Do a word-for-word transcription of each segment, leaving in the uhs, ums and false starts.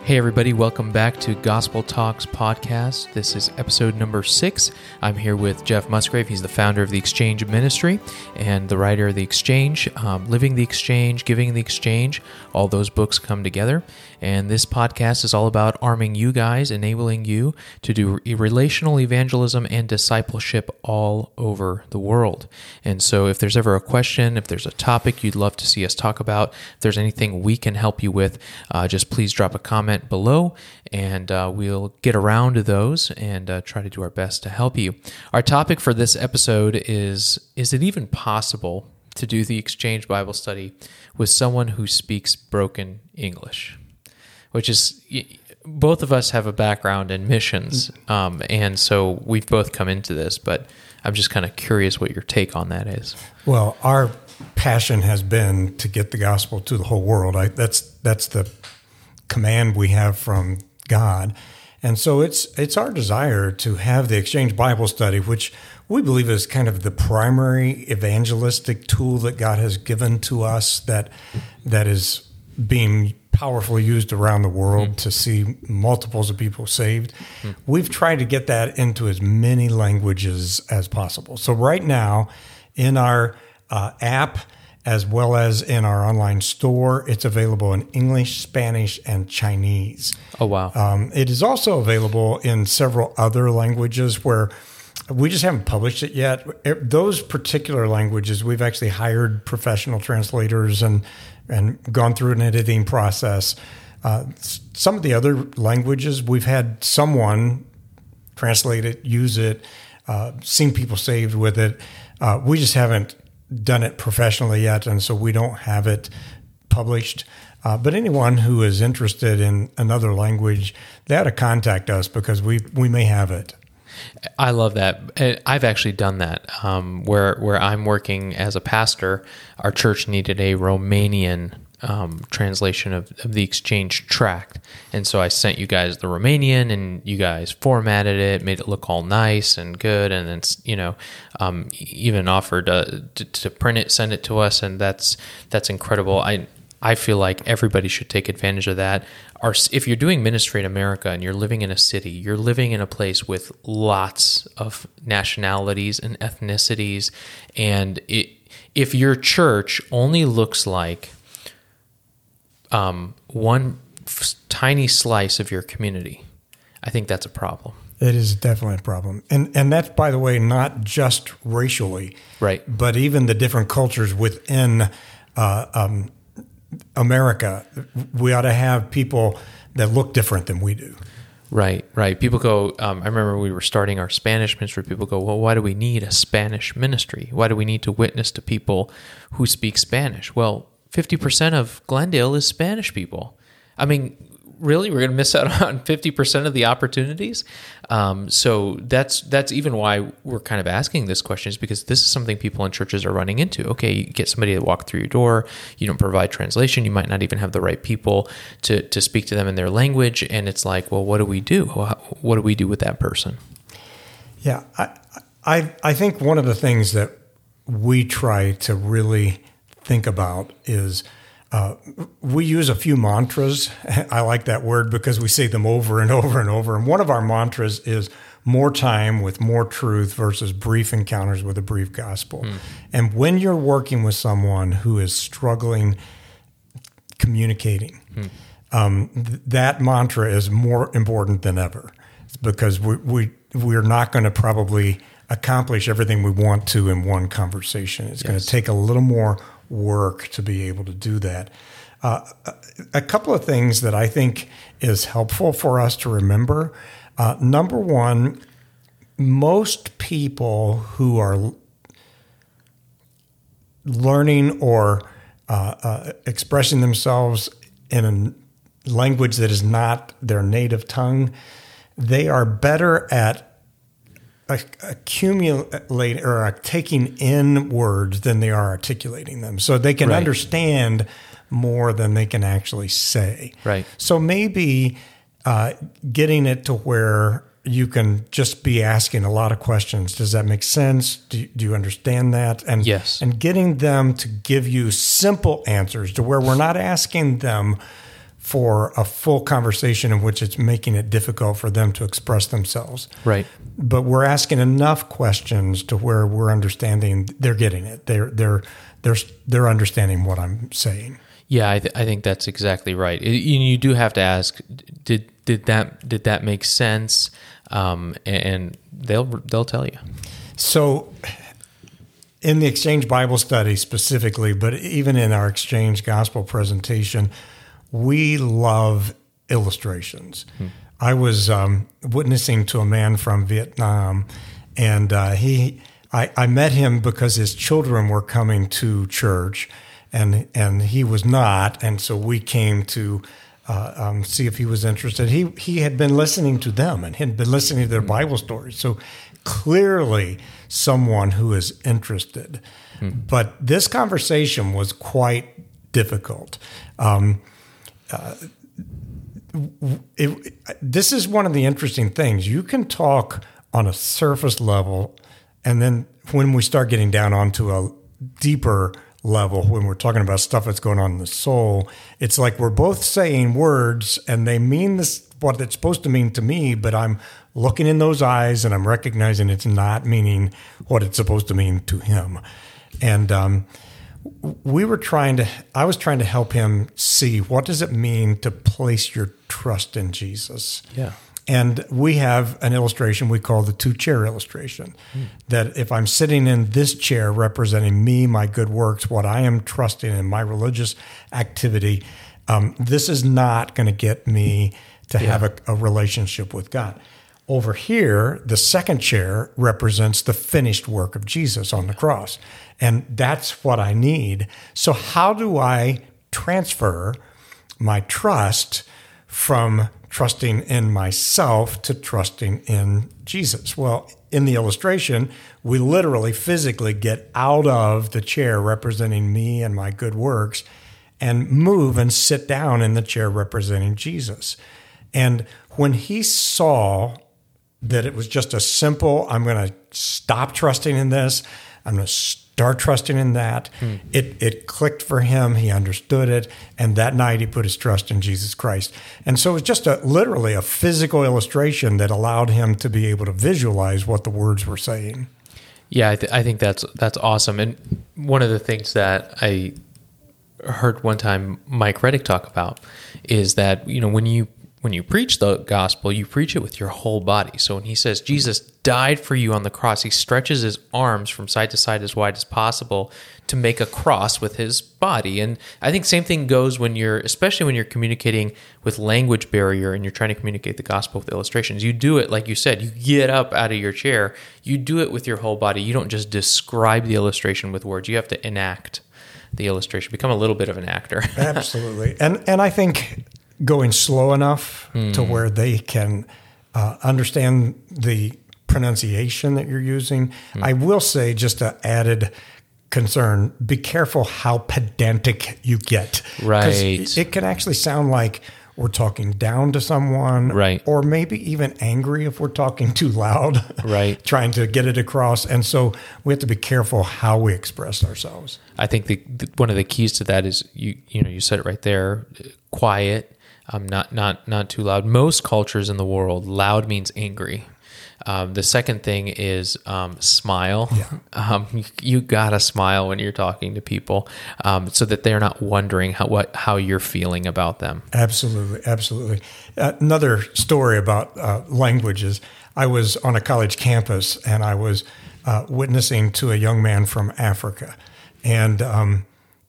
Hey everybody, welcome back to Gospel Talks Podcast. This is episode number six. I'm here with Jeff Musgrave. He's the founder of the Exchange Ministry and the writer of The Exchange, um, Living the Exchange, Giving the Exchange. All those books come together. And this podcast is all about arming you guys, enabling you to do relational evangelism and discipleship all over the world. And so if there's ever a question, if there's a topic you'd love to see us talk about, if there's anything we can help you with, uh, just please drop a comment below, and uh, we'll get around to those and uh, try to do our best to help you. Our topic for this episode is, is it even possible to do the Exchange Bible Study with someone who speaks broken English? Which is, both of us have a background in missions, um, and so we've both come into this, but I'm just kind of curious what your take on that is. Well, our passion has been to get the gospel to the whole world. I, that's that's the command we have from God. And so it's it's our desire to have the Exchange Bible Study, which we believe is kind of the primary evangelistic tool that God has given to us that that is being powerfully used around the world mm. to see multiples of people saved. Mm. We've tried to get that into as many languages as possible. So right now, in our uh, app, as well as in our online store, it's available in English, Spanish, and Chinese. Oh, wow. Um, it is also available in several other languages where we just haven't published it yet. Those particular languages, we've actually hired professional translators and and gone through an editing process. Uh, some of the other languages, we've had someone translate it, use it, uh, seen people saved with it. Uh, we just haven't done it professionally yet, and so we don't have it published. Uh, but anyone who is interested in another language, they ought to contact us because we we may have it. I love that. I've actually done that. Um, where where I'm working as a pastor, our church needed a Romanian um, translation of, of the Exchange tract, and so I sent you guys the Romanian, and you guys formatted it, made it look all nice and good, and then you know um, even offered uh, to, to print it, send it to us, and that's that's incredible. I. I feel like everybody should take advantage of that. Our, if you're doing ministry in America and you're living in a city, you're living in a place with lots of nationalities and ethnicities, and it, if your church only looks like um, one f- tiny slice of your community, I think that's a problem. It is definitely a problem. And and that's, by the way, not just racially, right? But even the different cultures within uh, um America. We ought to have people that look different than we do. Right, right. People go, um, I remember we were starting our Spanish ministry. People go, well, why do we need a Spanish ministry? Why do we need to witness to people who speak Spanish? Well, fifty percent of Glendale is Spanish people. I mean, really, we're going to miss out on fifty percent of the opportunities? Um, so that's that's even why we're kind of asking this question, is because this is something people in churches are running into. Okay, you get somebody to walk through your door, you don't provide translation, you might not even have the right people to, to speak to them in their language, and it's like, well, what do we do? What do we do with that person? Yeah, I I, I think one of the things that we try to really think about is Uh, we use a few mantras. I like that word because we say them over and over and over. And one of our mantras is more time with more truth versus brief encounters with a brief gospel. Mm. And when you're working with someone who is struggling communicating, mm. um, th- that mantra is more important than ever, because we, we, we're not going to probably accomplish everything we want to in one conversation. It's yes. going to take a little more work to be able to do that. Uh, a couple of things that I think is helpful for us to remember. Uh, number one, most people who are learning or uh, uh, expressing themselves in a language that is not their native tongue, they are better at accumulate or taking in words than they are articulating them. So they can right. understand more than they can actually say. Right. So maybe uh, getting it to where you can just be asking a lot of questions. Does that make sense? Do you, do you understand that? And yes. and getting them to give you simple answers to where we're not asking them for a full conversation in which it's making it difficult for them to express themselves. Right. But we're asking enough questions to where we're understanding they're getting it. They're they're they're they're understanding what I'm saying. Yeah, I, th- I think that's exactly right. It, you, you do have to ask, did did that did that make sense? Um, and they'll they'll tell you. So, in the Exchange Bible Study specifically, but even in our Exchange Gospel presentation, we love illustrations. Hmm. I was um, witnessing to a man from Vietnam, and uh, he, I, I met him because his children were coming to church, and and he was not, and so we came to uh, um, see if he was interested. He he had been listening to them and had been listening to their Bible stories, so clearly someone who is interested. Hmm. But this conversation was quite difficult. Um, Uh, it, this is one of the interesting things. You can talk on a surface level, and then when we start getting down onto a deeper level, when we're talking about stuff that's going on in the soul, it's like we're both saying words, and they mean this what it's supposed to mean to me, but I'm looking in those eyes, and I'm recognizing it's not meaning what it's supposed to mean to him. And um we were trying to, I was trying to help him see what does it mean to place your trust in Jesus. Yeah. And we have an illustration we call the two chair illustration, mm. that if I'm sitting in this chair representing me, my good works, what I am trusting in, my religious activity, um, this is not going to get me to yeah. have a, a relationship with God. Over here, the second chair represents the finished work of Jesus on the cross. And that's what I need. So how do I transfer my trust from trusting in myself to trusting in Jesus? Well, in the illustration, we literally physically get out of the chair representing me and my good works and move and sit down in the chair representing Jesus. And when he saw that it was just a simple, I'm going to stop trusting in this, I'm going to start trusting in that. Hmm. It it clicked for him. He understood it. And that night he put his trust in Jesus Christ. And so it was just a literally a physical illustration that allowed him to be able to visualize what the words were saying. Yeah, I, th- I think that's that's awesome. And one of the things that I heard one time Mike Reddick talk about is that, you know, when you When you preach the gospel, you preach it with your whole body. So when he says Jesus died for you on the cross, he stretches his arms from side to side as wide as possible to make a cross with his body. And I think same thing goes when you're, especially when you're communicating with language barrier and you're trying to communicate the gospel with illustrations. You do it, like you said, you get up out of your chair, you do it with your whole body. You don't just describe the illustration with words. You have to enact the illustration, become a little bit of an actor. Absolutely. And and I think going slow enough mm. to where they can uh, understand the pronunciation that you're using. Mm. I will say, just an added concern, be careful how pedantic you get. Right. It, it can actually sound like we're talking down to someone, right, or maybe even angry if we're talking too loud, right, trying to get it across. And so we have to be careful how we express ourselves. I think the, the, one of the keys to that is, you you know, you said it right there, quiet. Um, not not not too loud. Most cultures in the world, loud means angry. Um, the second thing is um, smile. Yeah. Um, you, you gotta smile when you're talking to people, um, so that they're not wondering how what how you're feeling about them. Absolutely, absolutely. Uh, another story about uh, languages. I was on a college campus, and I was uh, witnessing to a young man from Africa, and um,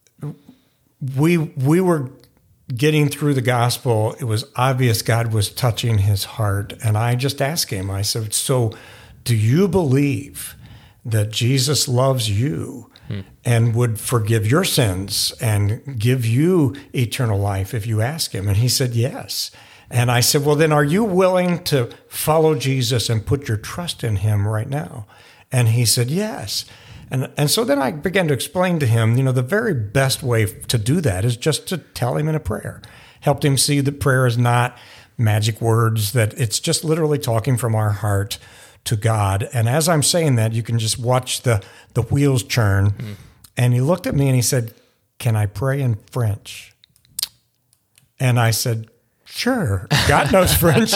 we we were getting through the gospel. It was obvious God was touching his heart. And I just asked him, I said, so do you believe that Jesus loves you hmm. and would forgive your sins and give you eternal life if you ask him? And he said, yes. And I said, well, then are you willing to follow Jesus and put your trust in him right now? And he said, yes. And and so then I began to explain to him, you know, the very best way to do that is just to tell him in a prayer. Helped him see that prayer is not magic words, that it's just literally talking from our heart to God. And as I'm saying that, you can just watch the, the wheels churn. Mm. And he looked at me and he said, can I pray in French? And I said, sure, God knows French.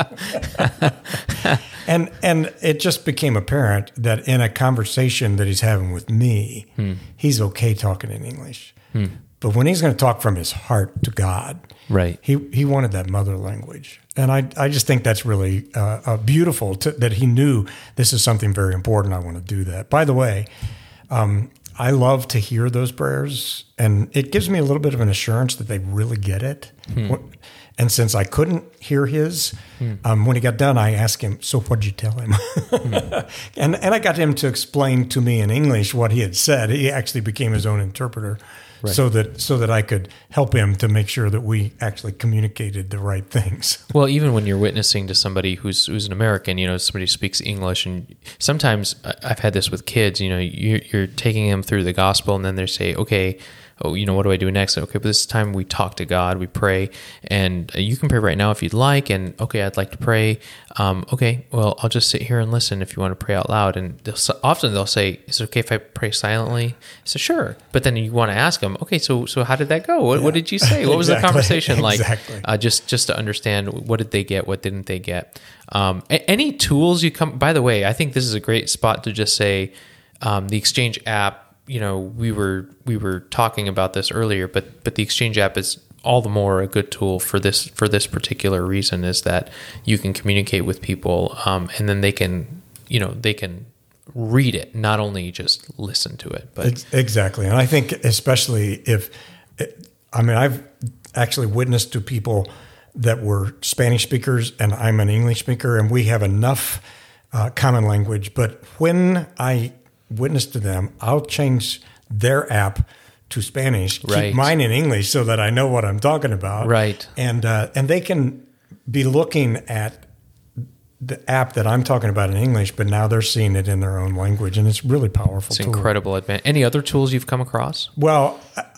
and and it just became apparent that in a conversation that he's having with me, hmm. he's okay talking in English. Hmm. But when he's going to talk from his heart to God, right? He he wanted that mother language, and I I just think that's really uh, uh, beautiful to, that he knew this is something very important. I want to do that. By the way, um, I love to hear those prayers, and it gives me a little bit of an assurance that they really get it. Hmm. And since I couldn't hear his, hmm. um, when he got done, I asked him, so what'd you tell him? hmm. and and I got him to explain to me in English what he had said. He actually became his own interpreter. Right. So that so that I could help him to make sure that we actually communicated the right things. Well, even when you're witnessing to somebody who's who's an American, you know, somebody who speaks English, and sometimes I've had this with kids. You know, you're, you're taking them through the gospel, and then they say, "Okay, oh, you know, what do I do next?" Okay, but this time we talk to God, we pray, and you can pray right now if you'd like. And okay, I'd like to pray. Um, okay, well, I'll just sit here and listen if you want to pray out loud. And they'll, often they'll say, "Is it okay if I pray silently?" I said, "Sure." But then you want to ask them, "Okay, so so how did that go? What, yeah. what did you say? What was exactly. the conversation like?" Exactly. Uh, just just to understand what did they get, what didn't they get. Um, a- any tools you come. By the way, I think this is a great spot to just say um, the Exchange app. You know, we were we were talking about this earlier, but but the Exchange app is all the more a good tool for this for this particular reason, is that you can communicate with people, um, and then they can, you know, they can read it, not only just listen to it. But exactly, and I think especially if, I mean, I've actually witnessed to people that were Spanish speakers, and I'm an English speaker, and we have enough uh, common language. But when I witness to them, I'll change their app to Spanish, right. keep mine in English so that I know what I'm talking about. Right. And uh, and they can be looking at the app that I'm talking about in English, but now they're seeing it in their own language, and it's really powerful. It's tool. incredible advantage. Any other tools you've come across? Well,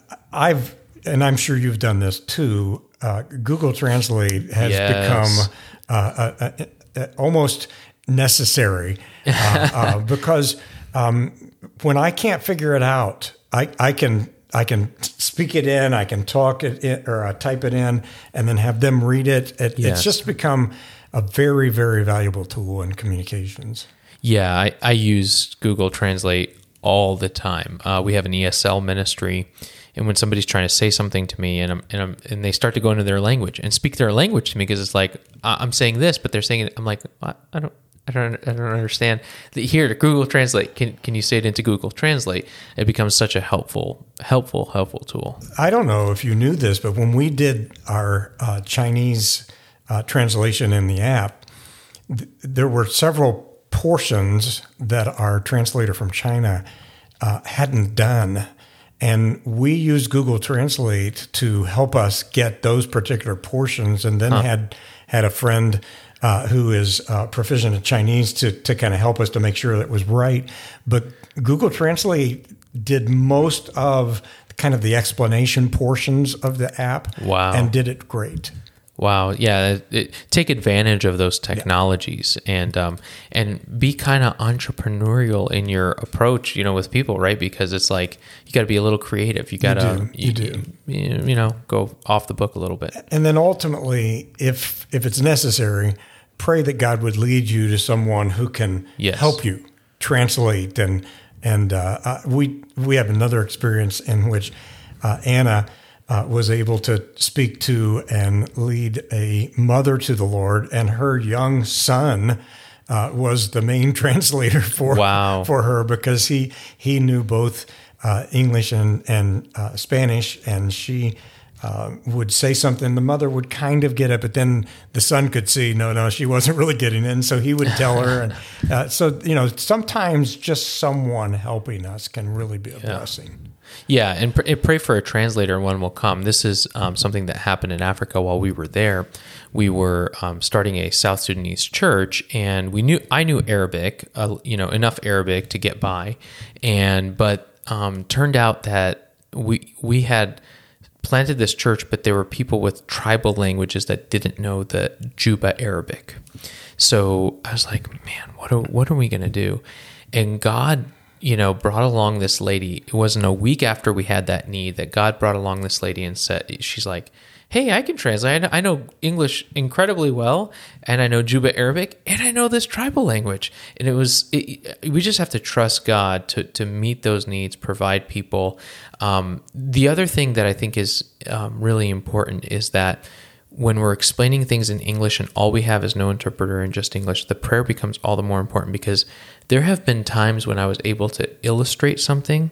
I've, and I'm sure you've done this too, uh, Google Translate has yes. become uh, uh, uh, almost necessary uh, uh, because Um, when I can't figure it out, I, I can I can speak it in, I can talk it in, or uh, type it in, and then have them read it. it yes. It's just become a very, very valuable tool in communications. Yeah, I, I use Google Translate all the time. Uh, we have an E S L ministry, and when somebody's trying to say something to me, and I'm, and I'm, and they start to go into their language and speak their language to me, because it's like I'm saying this, but they're saying it. I'm like, I don't. I don't. I don't understand. Here, to Google Translate. Can Can you say it into Google Translate? It becomes such a helpful, helpful, helpful tool. I don't know if you knew this, but when we did our uh, Chinese uh, translation in the app, th- there were several portions that our translator from China uh, hadn't done, and we used Google Translate to help us get those particular portions, and then huh. had had a friend. Uh, who is uh, proficient in Chinese to to kind of help us to make sure that it was right. But Google Translate did most of kind of the explanation portions of the app. Wow. And did it great. Wow. Yeah. It, it, take advantage of those technologies yeah. and um, and be kind of entrepreneurial in your approach, you know, with people, right? Because it's like you got to be a little creative. You got to you, do. you, you, you know go off the book a little bit. And then ultimately, if if it's necessary, pray that God would lead you to someone who can yes. help you translate. And and uh, uh, we we have another experience in which uh, Anna uh, was able to speak to and lead a mother to the Lord, and her young son uh, was the main translator for wow. for her, because he he knew both uh, English and and uh, Spanish, and she. Uh, would say something, the mother would kind of get it, but then the son could see, no, no, she wasn't really getting in, so he would tell her. And uh, so, you know, sometimes just someone helping us can really be a yeah. blessing. Yeah, and pr- pray for a translator, and one will come. This is um, something that happened in Africa while we were there. We were um, starting a South Sudanese church, and we knew I knew Arabic, uh, you know, enough Arabic to get by, and but um, turned out that we we had planted this church, but there were people with tribal languages that didn't know the Juba Arabic. So I was like, man, what are, what are we going to do? And God, you know, brought along this lady. It wasn't a week after we had that need that God brought along this lady and said, she's like, hey, I can translate. I know, I know English incredibly well, and I know Juba Arabic, and I know this tribal language. And it was, it, we just have to trust God to to meet those needs, provide people. Um, the other thing that I think is um, really important is that when we're explaining things in English and all we have is no interpreter and just English, the prayer becomes all the more important, because there have been times when I was able to illustrate something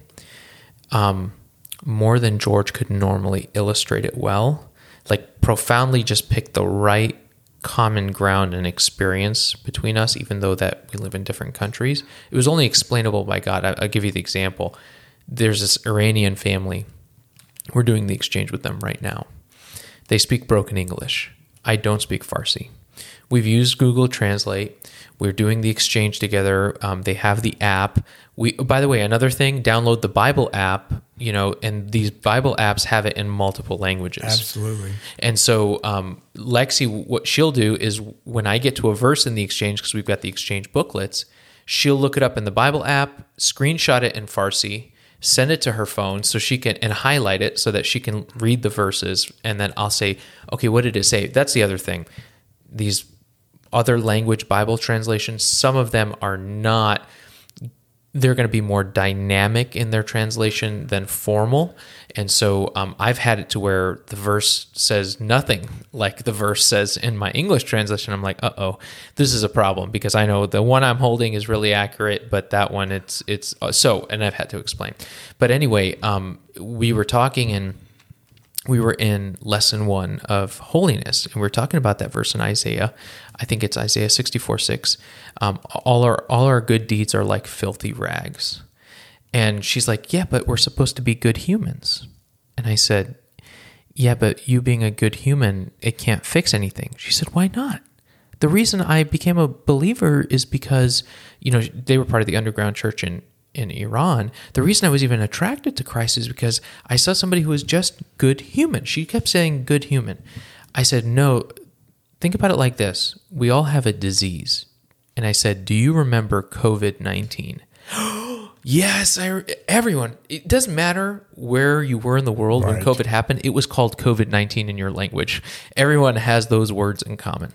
um, more than George could normally illustrate it well, like profoundly just pick the right common ground and experience between us, even though that we live in different countries. It was only explainable by God. I, I'll give you the example. There's this Iranian family. We're doing the exchange with them right now. They speak broken English. I don't speak Farsi. We've used Google Translate. We're doing the exchange together. Um, they have the app. We, by the way, another thing, download the Bible app, you know, and these Bible apps have it in multiple languages. Absolutely. And so um, Lexi, what she'll do is when I get to a verse in the exchange, because we've got the exchange booklets, she'll look it up in the Bible app, screenshot it in Farsi, send it to her phone so she can, and highlight it so that she can read the verses. And then I'll say, okay, what did it say? That's the other thing. These other language Bible translations, some of them are not, they're going to be more dynamic in their translation than formal. And so um, I've had it to where the verse says nothing like the verse says in my English translation. I'm like, uh-oh, this is a problem, because I know the one I'm holding is really accurate, but that one, it's, it's uh, so, and I've had to explain. But anyway, um, we were talking and we were in lesson one of holiness, and we we're talking about that verse in Isaiah. I think it's Isaiah sixty-four six. Um, all our all our good deeds are like filthy rags. And she's like, yeah, but we're supposed to be good humans. And I said, yeah, but you being a good human, it can't fix anything. She said, why not? The reason I became a believer is because, you know, they were part of the underground church in in Iran. The reason I was even attracted to Christ is because I saw somebody who was just good human. She kept saying good human. I said, no, think about it like this. We all have a disease. And I said, do you remember covid nineteen? Yes, I, everyone. It doesn't matter where you were in the world right. when COVID happened. It was called covid nineteen in your language. Everyone has those words in common.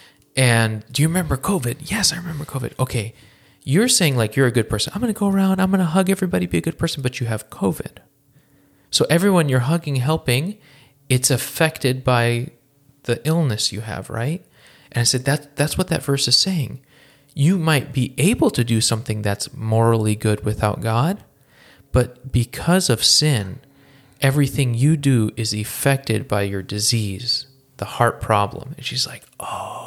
And do you remember COVID? Yes, I remember COVID. Okay. You're saying like you're a good person. I'm going to go around, I'm going to hug everybody, be a good person, but you have COVID. So everyone you're hugging, helping, it's affected by the illness you have, right? And I said, that, that's what that verse is saying. You might be able to do something that's morally good without God, but because of sin, everything you do is affected by your disease, the heart problem. And she's like, oh.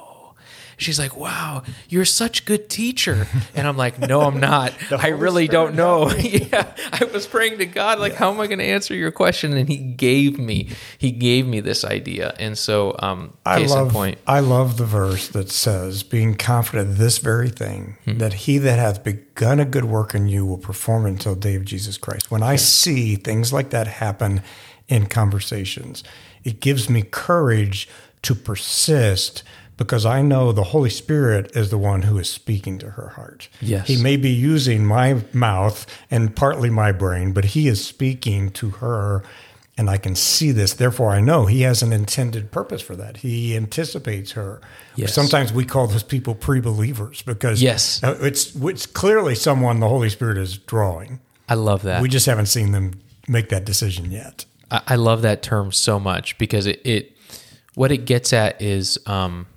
She's like, wow, you're such a good teacher. And I'm like, no, I'm not. I really don't know. Yeah, I was praying to God, like, yeah. How am I going to answer your question? And he gave me, he gave me this idea. And so, um, I case love, in point. I love the verse that says, being confident of this very thing, hmm. that he that hath begun a good work in you will perform it until the day of Jesus Christ. When I yeah. see things like that happen in conversations, it gives me courage to persist, because I know the Holy Spirit is the one who is speaking to her heart. Yes. He may be using my mouth and partly my brain, but he is speaking to her, and I can see this. Therefore, I know he has an intended purpose for that. He anticipates her. Yes. Sometimes we call those people pre-believers, because yes. it's, it's clearly someone the Holy Spirit is drawing. I love that. We just haven't seen them make that decision yet. I, I love that term so much, because it, it what it gets at is... Um,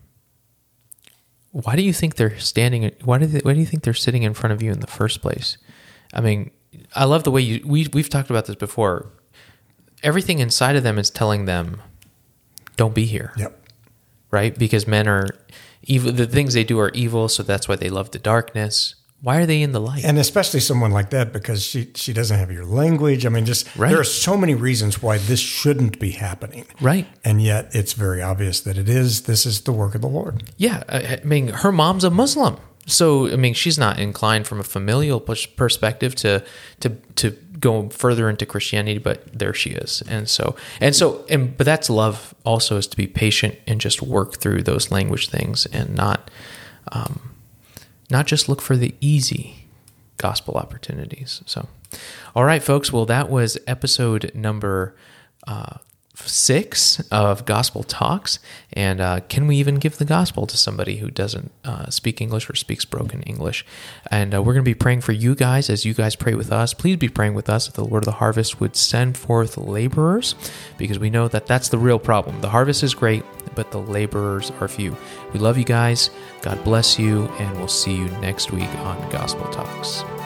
why do you think they're standing? Why do they, why do you think they're sitting in front of you in the first place? I mean, I love the way you. We we've talked about this before. Everything inside of them is telling them, "Don't be here." Yep. Right, because men are evil. The things they do are evil, so that's why they love the darkness. Why are they in the light? And especially someone like that, because she, she doesn't have your language. I mean, just right. There are so many reasons why this shouldn't be happening. Right. And yet it's very obvious that it is. This is the work of the Lord. Yeah. I, I mean, her mom's a Muslim. So, I mean, she's not inclined from a familial perspective to to to go further into Christianity, but there she is. And so, and so, and but that's love also, is to be patient and just work through those language things, and not... Um, Not just look for the easy gospel opportunities. So, all right, folks. Well, that was episode number uh, six of Gospel Talks, and uh, can we even give the gospel to somebody who doesn't uh, speak English or speaks broken English? And uh, we're going to be praying for you guys as you guys pray with us. Please be praying with us that the Lord of the harvest would send forth laborers, because we know that that's the real problem. The harvest is great, but the laborers are few. We love you guys. God bless you, and we'll see you next week on Gospel Talks.